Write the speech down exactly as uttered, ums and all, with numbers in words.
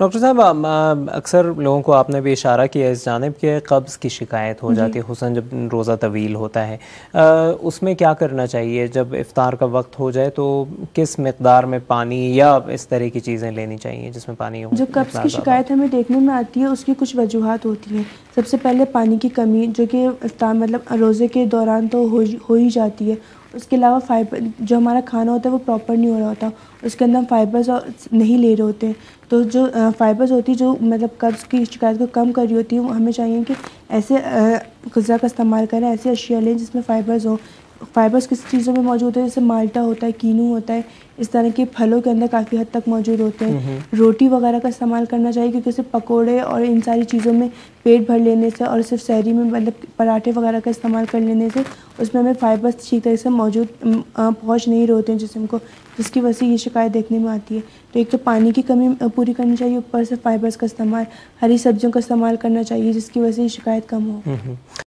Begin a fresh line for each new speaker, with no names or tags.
Doctor صاحب اکثر لوگوں کو آپ نے بھی اشارہ کیا اس جانب کہ قبض کی شکایت ہو جاتی ہے، خصوصاً جب روزہ طویل ہوتا ہے، اس میں کیا کرنا چاہیے؟ جب افطار کا وقت ہو جائے تو کس مقدار میں پانی یا اس طرح کی چیزیں لینی چاہیے جس میں پانی ہو؟
جو قبض کی شکایت ہمیں دیکھنے میں آتی ہے اس کی کچھ وجوہات ہوتی ہیں. سب سے پہلے پانی کی کمی، جو کہ افطار مطلب روزے کے دوران تو ہو ہو ہی جاتی ہے. اس کے علاوہ فائبر، جو ہمارا کھانا ہوتا ہے وہ پراپر نہیں ہو رہا ہوتا، اس کے اندر ہم فائبرز نہیں لے رہے ہوتے ہیں. تو جو فائبرز ہوتی ہے جو مطلب قبض کی شکایت کو کم کر رہی ہوتی ہے، ہمیں چاہیے کہ ایسے غذا کا استعمال کریں، ایسے اشیاء لیں جس میں فائبرز ہوں. فائبرز کس چیزوں میں موجود ہے؟ جیسے مالٹا ہوتا ہے، کینو ہوتا ہے، اس طرح کے پھلوں کے اندر کافی حد تک موجود ہوتے ہیں. روٹی وغیرہ کا استعمال کرنا چاہیے، کیونکہ صرف پکوڑے اور ان ساری چیزوں میں پیٹ بھر لینے سے اور صرف سحری میں مطلب پراٹھے وغیرہ کا استعمال کر لینے سے اس میں ہمیں فائبرز ٹھیک طرح سے موجود پہنچ نہیں رہے ہوتے ہیں جسم کو، جس کی وجہ سے یہ شکایت دیکھنے میں آتی ہے. تو ایک تو پانی کی کمی پوری کرنی چاہیے، اوپر سے فائبرز کا استعمال، ہری سبزیوں کا استعمال کرنا چاہیے جس کی وجہ سے یہ شکایت کم ہو.